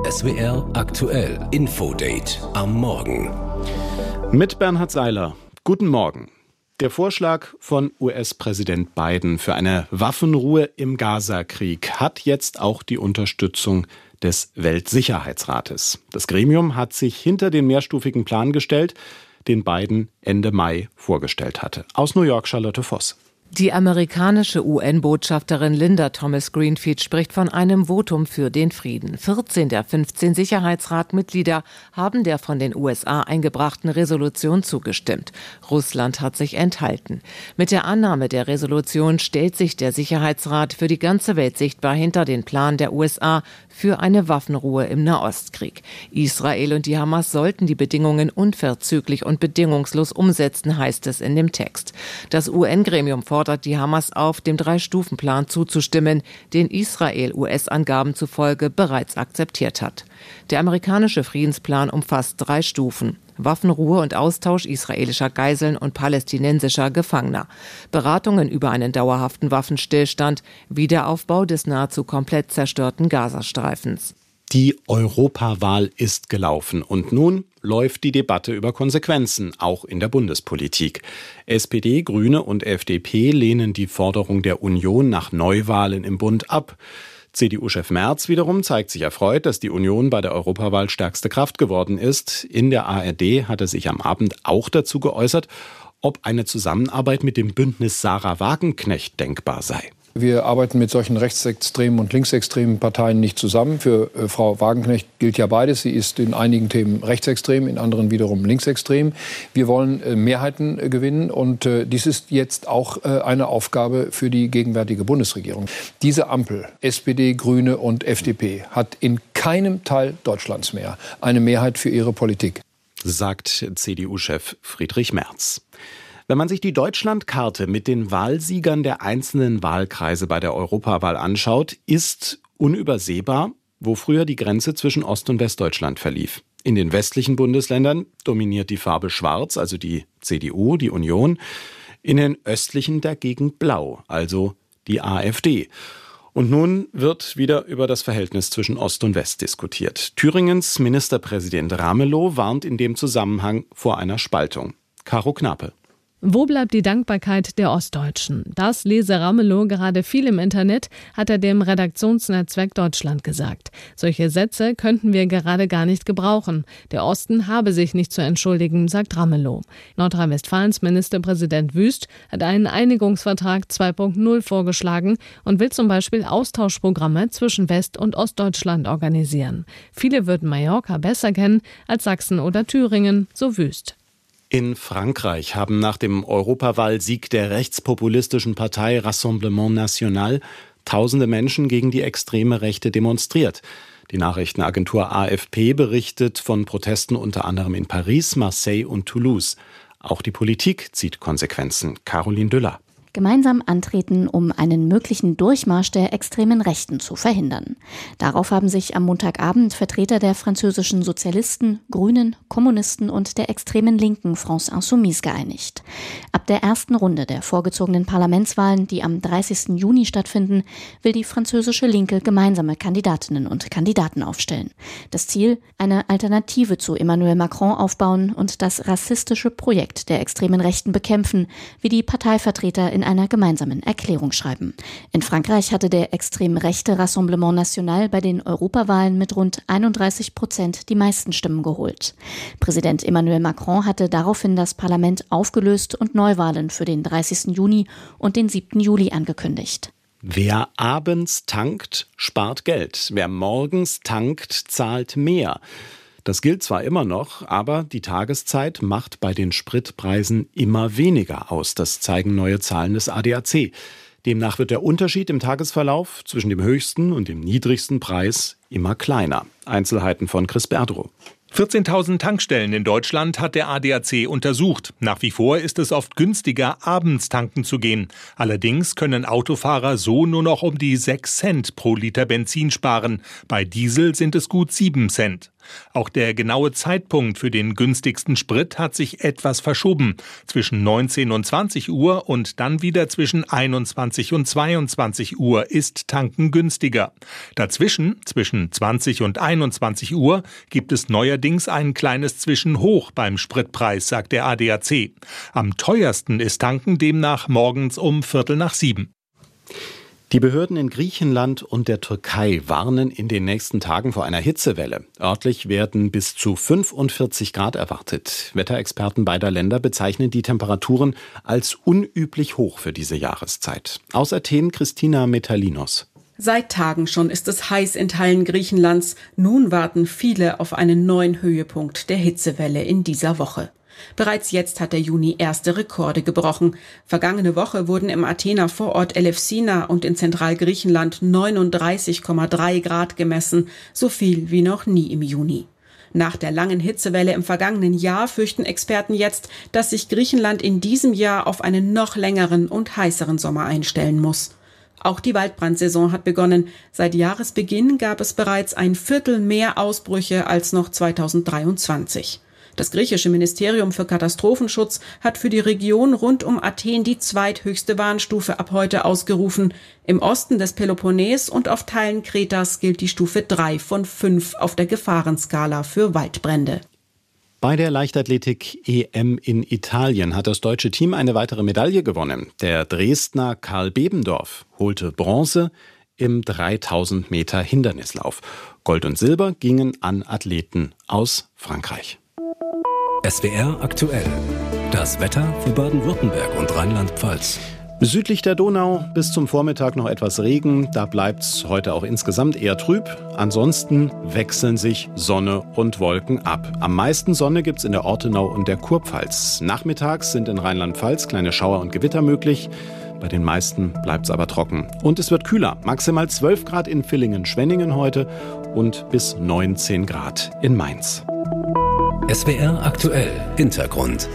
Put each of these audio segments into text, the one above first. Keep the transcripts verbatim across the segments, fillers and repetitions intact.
S W R aktuell Infodate am Morgen. Mit Bernhard Seiler. Guten Morgen. Der Vorschlag von U S-Präsident Biden für eine Waffenruhe im Gaza-Krieg hat jetzt auch die Unterstützung des Weltsicherheitsrates. Das Gremium hat sich hinter den mehrstufigen Plan gestellt, den Biden Ende Mai vorgestellt hatte. Aus New York Charlotte Voss. Die amerikanische U N-Botschafterin Linda Thomas-Greenfield spricht von einem Votum für den Frieden. vierzehn der fünfzehn Sicherheitsratmitglieder haben der von den U S A eingebrachten Resolution zugestimmt. Russland hat sich enthalten. Mit der Annahme der Resolution stellt sich der Sicherheitsrat für die ganze Welt sichtbar hinter den Plan der U S A für eine Waffenruhe im Nahostkrieg. Israel und die Hamas sollten die Bedingungen unverzüglich und bedingungslos umsetzen, heißt es in dem Text. Das U N-Gremium fordert die Hamas auf, dem Drei-Stufen-Plan zuzustimmen, den Israel U S-Angaben zufolge bereits akzeptiert hat. Der amerikanische Friedensplan umfasst drei Stufen: Waffenruhe und Austausch israelischer Geiseln und palästinensischer Gefangener, Beratungen über einen dauerhaften Waffenstillstand, Wiederaufbau des nahezu komplett zerstörten Gazastreifens. Die Europawahl ist gelaufen und nun läuft die Debatte über Konsequenzen, auch in der Bundespolitik. S P D, Grüne und F D P lehnen die Forderung der Union nach Neuwahlen im Bund ab. C D U-Chef Merz wiederum zeigt sich erfreut, dass die Union bei der Europawahl stärkste Kraft geworden ist. In der A R D hat er sich am Abend auch dazu geäußert, ob eine Zusammenarbeit mit dem Bündnis Sarah Wagenknecht denkbar sei. Wir arbeiten mit solchen rechtsextremen und linksextremen Parteien nicht zusammen. Für äh, Frau Wagenknecht gilt ja beides. Sie ist in einigen Themen rechtsextrem, in anderen wiederum linksextrem. Wir wollen äh, Mehrheiten äh, gewinnen und äh, dies ist jetzt auch äh, eine Aufgabe für die gegenwärtige Bundesregierung. Diese Ampel, S P D, Grüne und F D P, hat in keinem Teil Deutschlands mehr eine Mehrheit für ihre Politik, sagt C D U-Chef Friedrich Merz. Wenn man sich die Deutschlandkarte mit den Wahlsiegern der einzelnen Wahlkreise bei der Europawahl anschaut, ist unübersehbar, wo früher die Grenze zwischen Ost- und Westdeutschland verlief. In den westlichen Bundesländern dominiert die Farbe Schwarz, also die C D U, die Union. In den östlichen dagegen Blau, also die AfD. Und nun wird wieder über das Verhältnis zwischen Ost und West diskutiert. Thüringens Ministerpräsident Ramelow warnt in dem Zusammenhang vor einer Spaltung. Caro Knape. Wo bleibt die Dankbarkeit der Ostdeutschen? Das lese Ramelow gerade viel im Internet, hat er dem Redaktionsnetzwerk Deutschland gesagt. Solche Sätze könnten wir gerade gar nicht gebrauchen. Der Osten habe sich nicht zu entschuldigen, sagt Ramelow. Nordrhein-Westfalens Ministerpräsident Wüst hat einen Einigungsvertrag zwei Punkt null vorgeschlagen und will zum Beispiel Austauschprogramme zwischen West- und Ostdeutschland organisieren. Viele würden Mallorca besser kennen als Sachsen oder Thüringen, so Wüst. In Frankreich haben nach dem Europawahlsieg der rechtspopulistischen Partei Rassemblement National tausende Menschen gegen die extreme Rechte demonstriert. Die Nachrichtenagentur A F P berichtet von Protesten unter anderem in Paris, Marseille und Toulouse. Auch die Politik zieht Konsequenzen. Caroline Düller. Gemeinsam antreten, um einen möglichen Durchmarsch der extremen Rechten zu verhindern. Darauf haben sich am Montagabend Vertreter der französischen Sozialisten, Grünen, Kommunisten und der extremen Linken France Insoumise geeinigt. Ab der ersten Runde der vorgezogenen Parlamentswahlen, die am dreißigsten Juni stattfinden, will die französische Linke gemeinsame Kandidatinnen und Kandidaten aufstellen. Das Ziel: eine Alternative zu Emmanuel Macron aufbauen und das rassistische Projekt der extremen Rechten bekämpfen, wie die Parteivertreter in in einer gemeinsamen Erklärung schreiben. In Frankreich hatte der extrem rechte Rassemblement National bei den Europawahlen mit rund einunddreißig Prozent die meisten Stimmen geholt. Präsident Emmanuel Macron hatte daraufhin das Parlament aufgelöst und Neuwahlen für den dreißigsten Juni und den siebten Juli angekündigt. Wer abends tankt, spart Geld. Wer morgens tankt, zahlt mehr. Das gilt zwar immer noch, aber die Tageszeit macht bei den Spritpreisen immer weniger aus. Das zeigen neue Zahlen des A D A C. Demnach wird der Unterschied im Tagesverlauf zwischen dem höchsten und dem niedrigsten Preis immer kleiner. Einzelheiten von Chris Berdrow. vierzehntausend Tankstellen in Deutschland hat der A D A C untersucht. Nach wie vor ist es oft günstiger, abends tanken zu gehen. Allerdings können Autofahrer so nur noch um die sechs Cent pro Liter Benzin sparen. Bei Diesel sind es gut sieben Cent. Auch der genaue Zeitpunkt für den günstigsten Sprit hat sich etwas verschoben. Zwischen neunzehn und zwanzig Uhr und dann wieder zwischen einundzwanzig und zweiundzwanzig Uhr ist Tanken günstiger. Dazwischen, zwischen zwanzig und einundzwanzig Uhr, gibt es neuerdings ein kleines Zwischenhoch beim Spritpreis, sagt der A D A C. Am teuersten ist Tanken demnach morgens um Viertel nach sieben. Die Behörden in Griechenland und der Türkei warnen in den nächsten Tagen vor einer Hitzewelle. Örtlich werden bis zu fünfundvierzig Grad erwartet. Wetterexperten beider Länder bezeichnen die Temperaturen als unüblich hoch für diese Jahreszeit. Aus Athen Christina Metallinos. Seit Tagen schon ist es heiß in Teilen Griechenlands. Nun warten viele auf einen neuen Höhepunkt der Hitzewelle in dieser Woche. Bereits jetzt hat der Juni erste Rekorde gebrochen. Vergangene Woche wurden im Athener Vorort Elefsina und in Zentralgriechenland neununddreißig Komma drei Grad gemessen, so viel wie noch nie im Juni. Nach der langen Hitzewelle im vergangenen Jahr fürchten Experten jetzt, dass sich Griechenland in diesem Jahr auf einen noch längeren und heißeren Sommer einstellen muss. Auch die Waldbrandsaison hat begonnen. Seit Jahresbeginn gab es bereits ein Viertel mehr Ausbrüche als noch zweitausenddreiundzwanzig. Das griechische Ministerium für Katastrophenschutz hat für die Region rund um Athen die zweithöchste Warnstufe ab heute ausgerufen. Im Osten des Peloponnes und auf Teilen Kretas gilt die Stufe drei von fünf auf der Gefahrenskala für Waldbrände. Bei der Leichtathletik-E M in Italien hat das deutsche Team eine weitere Medaille gewonnen. Der Dresdner Karl Bebendorf holte Bronze im dreitausend Meter Hindernislauf. Gold und Silber gingen an Athleten aus Frankreich. S W R aktuell. Das Wetter für Baden-Württemberg und Rheinland-Pfalz. Südlich der Donau bis zum Vormittag noch etwas Regen. Da bleibt es heute auch insgesamt eher trüb. Ansonsten wechseln sich Sonne und Wolken ab. Am meisten Sonne gibt es in der Ortenau und der Kurpfalz. Nachmittags sind in Rheinland-Pfalz kleine Schauer und Gewitter möglich. Bei den meisten bleibt es aber trocken. Und es wird kühler. Maximal zwölf Grad in Villingen-Schwenningen heute und bis neunzehn Grad in Mainz. S W R aktuell Hintergrund.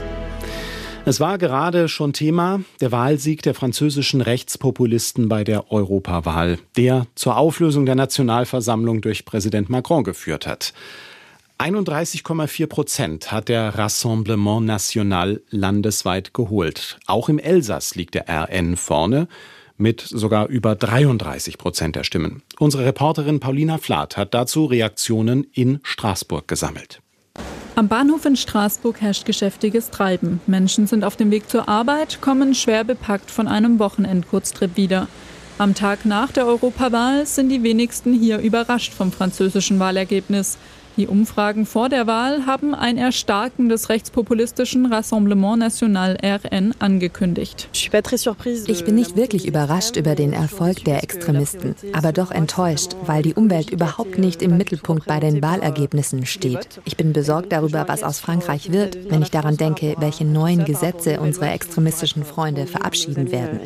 Es war gerade schon Thema, der Wahlsieg der französischen Rechtspopulisten bei der Europawahl, der zur Auflösung der Nationalversammlung durch Präsident Macron geführt hat. einunddreißig Komma vier Prozent hat der Rassemblement National landesweit geholt. Auch im Elsass liegt der R N vorne mit sogar über dreiunddreißig Prozent der Stimmen. Unsere Reporterin Paulina Flath hat dazu Reaktionen in Straßburg gesammelt. Am Bahnhof in Straßburg herrscht geschäftiges Treiben. Menschen sind auf dem Weg zur Arbeit, kommen schwer bepackt von einem Wochenendkurztrip wieder. Am Tag nach der Europawahl sind die wenigsten hier überrascht vom französischen Wahlergebnis. Die Umfragen vor der Wahl haben ein Erstarken des rechtspopulistischen Rassemblement National R N angekündigt. Ich bin nicht wirklich überrascht über den Erfolg der Extremisten, aber doch enttäuscht, weil die Umwelt überhaupt nicht im Mittelpunkt bei den Wahlergebnissen steht. Ich bin besorgt darüber, was aus Frankreich wird, wenn ich daran denke, welche neuen Gesetze unsere extremistischen Freunde verabschieden werden.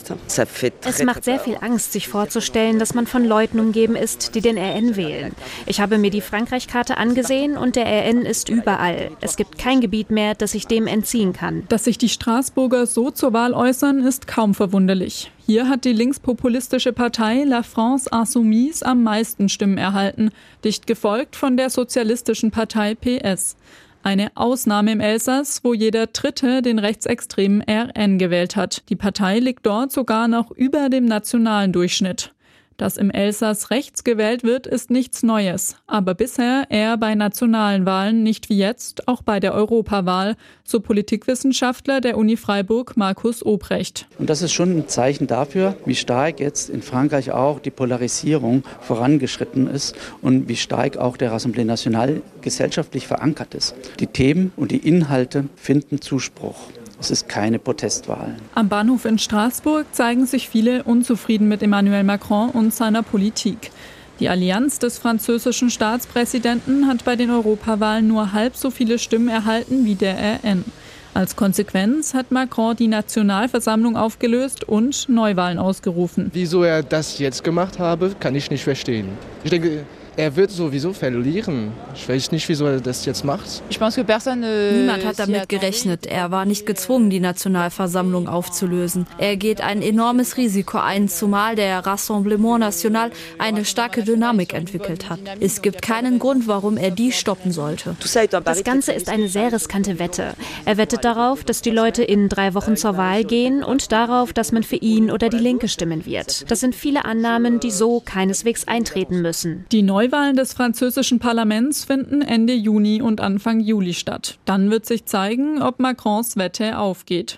Es macht sehr viel Angst, sich vorzustellen, dass man von Leuten umgeben ist, die den R N wählen. Ich habe mir die Frankreich-Karte angesehen und der R N ist überall. Es gibt kein Gebiet mehr, das sich dem entziehen kann. Dass sich die Straßburger so zur Wahl äußern, ist kaum verwunderlich. Hier hat die linkspopulistische Partei La France Insoumise am meisten Stimmen erhalten, dicht gefolgt von der sozialistischen Partei P S. Eine Ausnahme im Elsass, wo jeder Dritte den rechtsextremen R N gewählt hat. Die Partei liegt dort sogar noch über dem nationalen Durchschnitt. Dass im Elsass rechts gewählt wird, ist nichts Neues. Aber bisher eher bei nationalen Wahlen, nicht wie jetzt, auch bei der Europawahl, so Politikwissenschaftler der Uni Freiburg Markus Obrecht. Und das ist schon ein Zeichen dafür, wie stark jetzt in Frankreich auch die Polarisierung vorangeschritten ist und wie stark auch der Rassemblement National gesellschaftlich verankert ist. Die Themen und die Inhalte finden Zuspruch. Es ist keine Protestwahl. Am Bahnhof in Straßburg zeigen sich viele unzufrieden mit Emmanuel Macron und seiner Politik. Die Allianz des französischen Staatspräsidenten hat bei den Europawahlen nur halb so viele Stimmen erhalten wie der R N. Als Konsequenz hat Macron die Nationalversammlung aufgelöst und Neuwahlen ausgerufen. Wieso er das jetzt gemacht habe, kann ich nicht verstehen. Ich denke, Er wird sowieso verlieren. Ich weiß nicht, wieso er das jetzt macht. Niemand hat damit gerechnet. Er war nicht gezwungen, die Nationalversammlung aufzulösen. Er geht ein enormes Risiko ein, zumal der Rassemblement National eine starke Dynamik entwickelt hat. Es gibt keinen Grund, warum er die stoppen sollte. Das Ganze ist eine sehr riskante Wette. Er wettet darauf, dass die Leute in drei Wochen zur Wahl gehen und darauf, dass man für ihn oder die Linke stimmen wird. Das sind viele Annahmen, die so keineswegs eintreten müssen. Die Neuwahlen des französischen Parlaments finden Ende Juni und Anfang Juli statt. Dann wird sich zeigen, ob Macrons Wette aufgeht.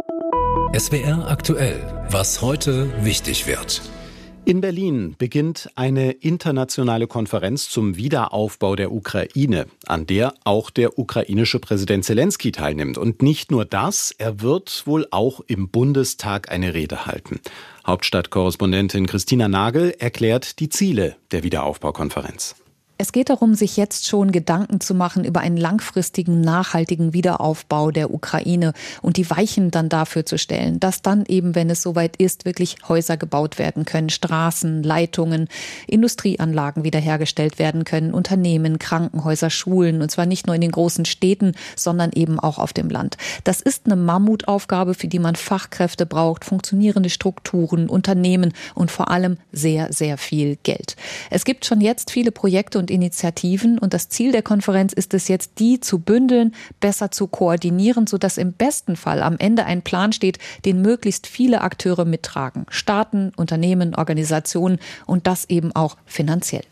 S W R aktuell, was heute wichtig wird. In Berlin beginnt eine internationale Konferenz zum Wiederaufbau der Ukraine, an der auch der ukrainische Präsident Selenskyj teilnimmt. Und nicht nur das, er wird wohl auch im Bundestag eine Rede halten. Hauptstadtkorrespondentin Christina Nagel erklärt die Ziele der Wiederaufbaukonferenz. Es geht darum, sich jetzt schon Gedanken zu machen über einen langfristigen, nachhaltigen Wiederaufbau der Ukraine und die Weichen dann dafür zu stellen, dass dann eben, wenn es soweit ist, wirklich Häuser gebaut werden können, Straßen, Leitungen, Industrieanlagen wiederhergestellt werden können, Unternehmen, Krankenhäuser, Schulen, und zwar nicht nur in den großen Städten, sondern eben auch auf dem Land. Das ist eine Mammutaufgabe, für die man Fachkräfte braucht, funktionierende Strukturen, Unternehmen und vor allem sehr, sehr viel Geld. Es gibt schon jetzt viele Projekte und Initiativen und das Ziel der Konferenz ist es jetzt, die zu bündeln, besser zu koordinieren, sodass im besten Fall am Ende ein Plan steht, den möglichst viele Akteure mittragen. Staaten, Unternehmen, Organisationen und das eben auch finanziell.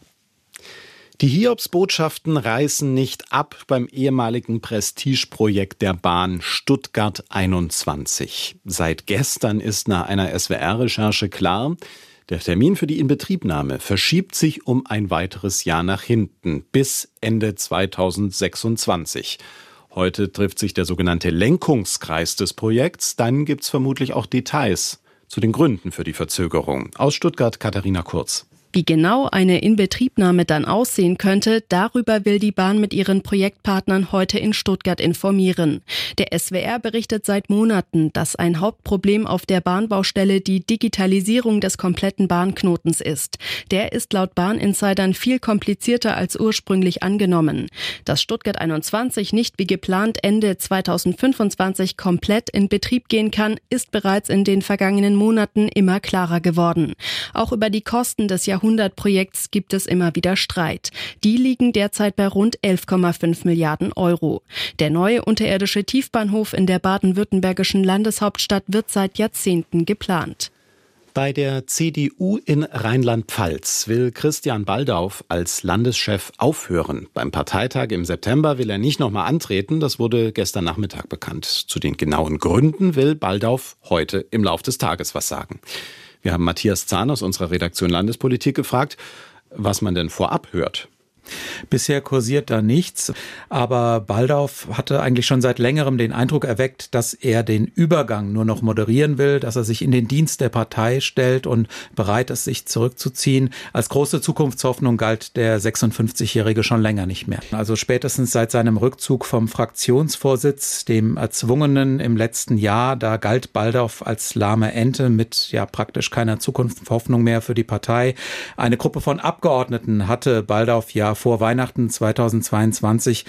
Die Hiobsbotschaften reißen nicht ab beim ehemaligen Prestigeprojekt der Bahn Stuttgart einundzwanzig. Seit gestern ist nach einer S W R-Recherche klar, der Termin für die Inbetriebnahme verschiebt sich um ein weiteres Jahr nach hinten, bis Ende zweitausendsechsundzwanzig. Heute trifft sich der sogenannte Lenkungskreis des Projekts. Dann gibt's vermutlich auch Details zu den Gründen für die Verzögerung. Aus Stuttgart Katharina Kurz. Wie genau eine Inbetriebnahme dann aussehen könnte, darüber will die Bahn mit ihren Projektpartnern heute in Stuttgart informieren. Der S W R berichtet seit Monaten, dass ein Hauptproblem auf der Bahnbaustelle die Digitalisierung des kompletten Bahnknotens ist. Der ist laut Bahninsidern viel komplizierter als ursprünglich angenommen. Dass Stuttgart einundzwanzig nicht wie geplant Ende zweitausendfünfundzwanzig komplett in Betrieb gehen kann, ist bereits in den vergangenen Monaten immer klarer geworden. Auch über die Kosten des Jahrhundertprojekts gibt es immer wieder Streit. Die liegen derzeit bei rund elf Komma fünf Milliarden Euro. Der neue unterirdische Tiefbahnhof in der baden-württembergischen Landeshauptstadt wird seit Jahrzehnten geplant. Bei der C D U in Rheinland-Pfalz will Christian Baldauf als Landeschef aufhören. Beim Parteitag im September will er nicht nochmal antreten. Das wurde gestern Nachmittag bekannt. Zu den genauen Gründen will Baldauf heute im Lauf des Tages was sagen. Wir haben Matthias Zahn aus unserer Redaktion Landespolitik gefragt, was man denn vorab hört. Bisher kursiert da nichts, aber Baldauf hatte eigentlich schon seit längerem den Eindruck erweckt, dass er den Übergang nur noch moderieren will, dass er sich in den Dienst der Partei stellt und bereit ist, sich zurückzuziehen. Als große Zukunftshoffnung galt der sechsundfünfzigjährige schon länger nicht mehr. Also spätestens seit seinem Rückzug vom Fraktionsvorsitz, dem erzwungenen im letzten Jahr, da galt Baldauf als lahme Ente mit ja praktisch keiner Zukunftshoffnung mehr für die Partei. Eine Gruppe von Abgeordneten hatte Baldauf ja vor Weihnachten zweitausendzweiundzwanzig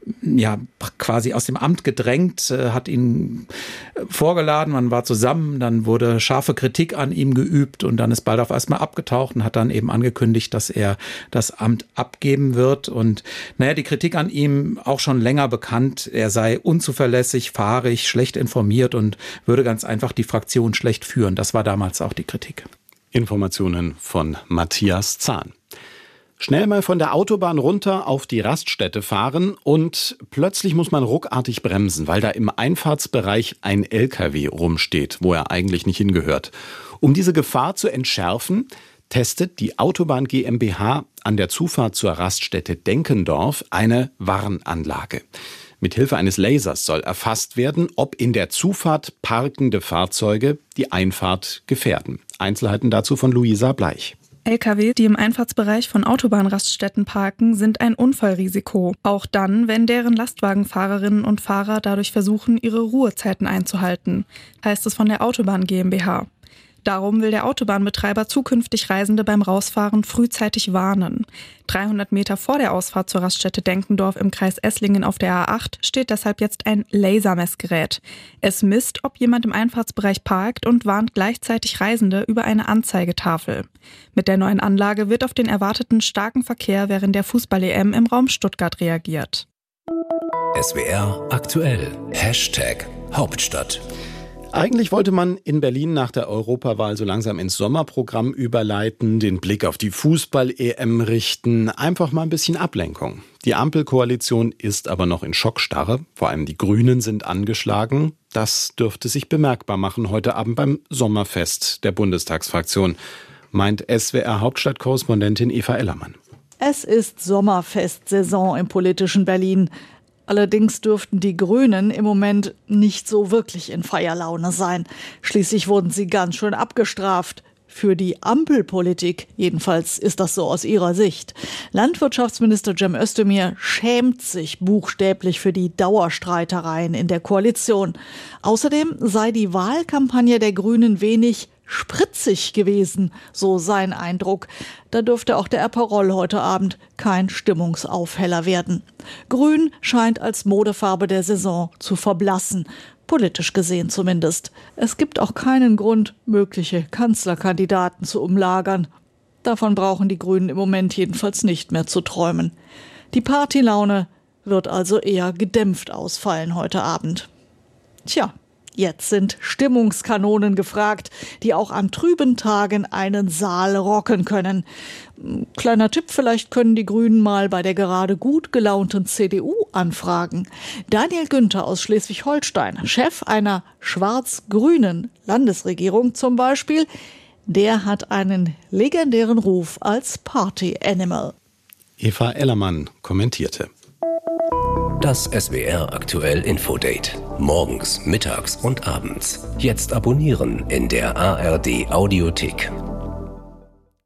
ja quasi aus dem Amt gedrängt, hat ihn vorgeladen, man war zusammen, dann wurde scharfe Kritik an ihm geübt und dann ist Baldauf erstmal abgetaucht und hat dann eben angekündigt, dass er das Amt abgeben wird. Und naja, die Kritik an ihm auch schon länger bekannt, er sei unzuverlässig, fahrig, schlecht informiert und würde ganz einfach die Fraktion schlecht führen. Das war damals auch die Kritik. Informationen von Matthias Zahn. Schnell mal von der Autobahn runter auf die Raststätte fahren und plötzlich muss man ruckartig bremsen, weil da im Einfahrtsbereich ein L K W rumsteht, wo er eigentlich nicht hingehört. Um diese Gefahr zu entschärfen, testet die Autobahn GmbH an der Zufahrt zur Raststätte Denkendorf eine Warnanlage. Mithilfe eines Lasers soll erfasst werden, ob in der Zufahrt parkende Fahrzeuge die Einfahrt gefährden. Einzelheiten dazu von Luisa Bleich. L K W, die im Einfahrtsbereich von Autobahnraststätten parken, sind ein Unfallrisiko. Auch dann, wenn deren Lastwagenfahrerinnen und Fahrer dadurch versuchen, ihre Ruhezeiten einzuhalten, heißt es von der Autobahn GmbH. Darum will der Autobahnbetreiber zukünftig Reisende beim Rausfahren frühzeitig warnen. dreihundert Meter vor der Ausfahrt zur Raststätte Denkendorf im Kreis Esslingen auf der A acht steht deshalb jetzt ein Lasermessgerät. Es misst, ob jemand im Einfahrtsbereich parkt und warnt gleichzeitig Reisende über eine Anzeigetafel. Mit der neuen Anlage wird auf den erwarteten starken Verkehr während der Fußball-E M im Raum Stuttgart reagiert. S W R aktuell. Hashtag Hauptstadt. Eigentlich wollte man in Berlin nach der Europawahl so langsam ins Sommerprogramm überleiten, den Blick auf die Fußball-E M richten, einfach mal ein bisschen Ablenkung. Die Ampelkoalition ist aber noch in Schockstarre, vor allem die Grünen sind angeschlagen. Das dürfte sich bemerkbar machen heute Abend beim Sommerfest der Bundestagsfraktion, meint S W R-Hauptstadtkorrespondentin Eva Ellermann. Es ist Sommerfestsaison im politischen Berlin. Allerdings dürften die Grünen im Moment nicht so wirklich in Feierlaune sein. Schließlich wurden sie ganz schön abgestraft. Für die Ampelpolitik, jedenfalls ist das so aus ihrer Sicht. Landwirtschaftsminister Cem Özdemir schämt sich buchstäblich für die Dauerstreitereien in der Koalition. Außerdem sei die Wahlkampagne der Grünen wenig spritzig gewesen, so sein Eindruck. Da dürfte auch der Aperol heute Abend kein Stimmungsaufheller werden. Grün scheint als Modefarbe der Saison zu verblassen, politisch gesehen zumindest. Es gibt auch keinen Grund, mögliche Kanzlerkandidaten zu umlagern. Davon brauchen die Grünen im Moment jedenfalls nicht mehr zu träumen. Die Partylaune wird also eher gedämpft ausfallen heute Abend. Tja. Jetzt sind Stimmungskanonen gefragt, die auch an trüben Tagen einen Saal rocken können. Kleiner Tipp, vielleicht können die Grünen mal bei der gerade gut gelaunten C D U anfragen. Daniel Günther aus Schleswig-Holstein, Chef einer schwarz-grünen Landesregierung zum Beispiel, der hat einen legendären Ruf als Party-Animal. Eva Ellermann kommentierte. Das S W R aktuell Infodate. Morgens, mittags und abends. Jetzt abonnieren in der A R D Audiothek.